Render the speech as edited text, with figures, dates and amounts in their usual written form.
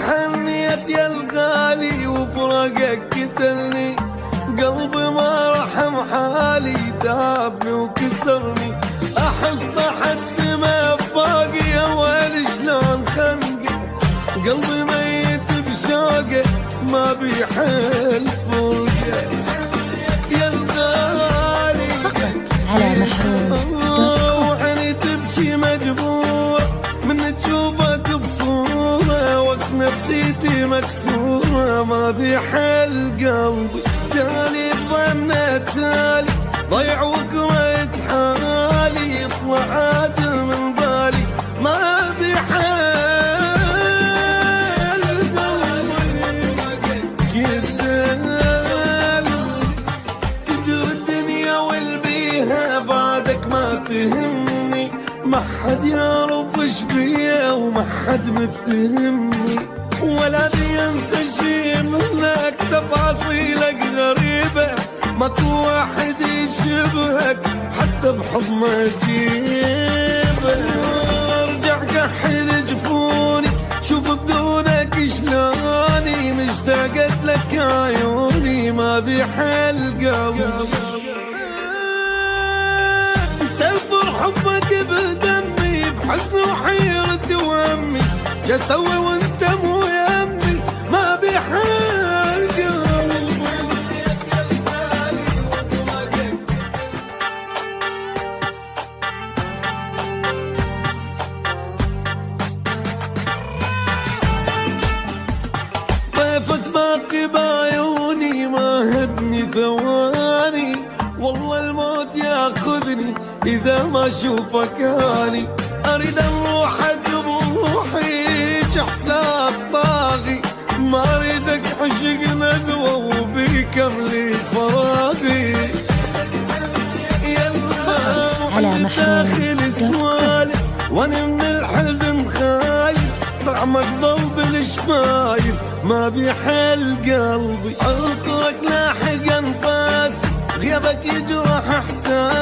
حنيت يا الغالي وفراقك قتلني، قلبي ما رحم حالي تعبني وكسرني، احس طاحت سما فوقي يا ويلي شلون خنقي، قلبي ميت بشوقه ما بيحل فرقه يا الغالي فقط على محروم. وعيني تبكي مجبورة من تشوفك بصورة، وقت نفسيتي مكسورة ما بيحل قلبي، تالي بظنه تالي ضيع وقريت حالي، يطلع عاد من بالي ما بيحل قلبي كذال، تدري الدنيا والبيها بعدك ما تهمني، ما حد يعرف ايش بيا وما حد مفتهمني، ولا بينسى شي منك تفاصيلك غريبة، ماكو واحد يشبهك حتى بحضن اجيبه، ارجع كحل جفوني شوف بدونك شلوني، مشتاقت لك عيوني ما بيحل قلبي، سافر حبك بدمي بحزن وحيرتي وهمي، يا سوي وانت مو يمي ما بيحل قلبي. ضيفك باقي بعيوني ما هدني ثواني، والله الموت ياخذني اذا ما اشوفك هاني، اريد اروحك بروحي احساس طاغي، ما اريدك عشق نزوه وبيك املي فراغي يا على داخل سوالف وانا من الحزن خايف، طعمك ضل بالشفايف ما بيحل قلبي، عطرك لاحق انفاسي غيابك يجرح احساسي،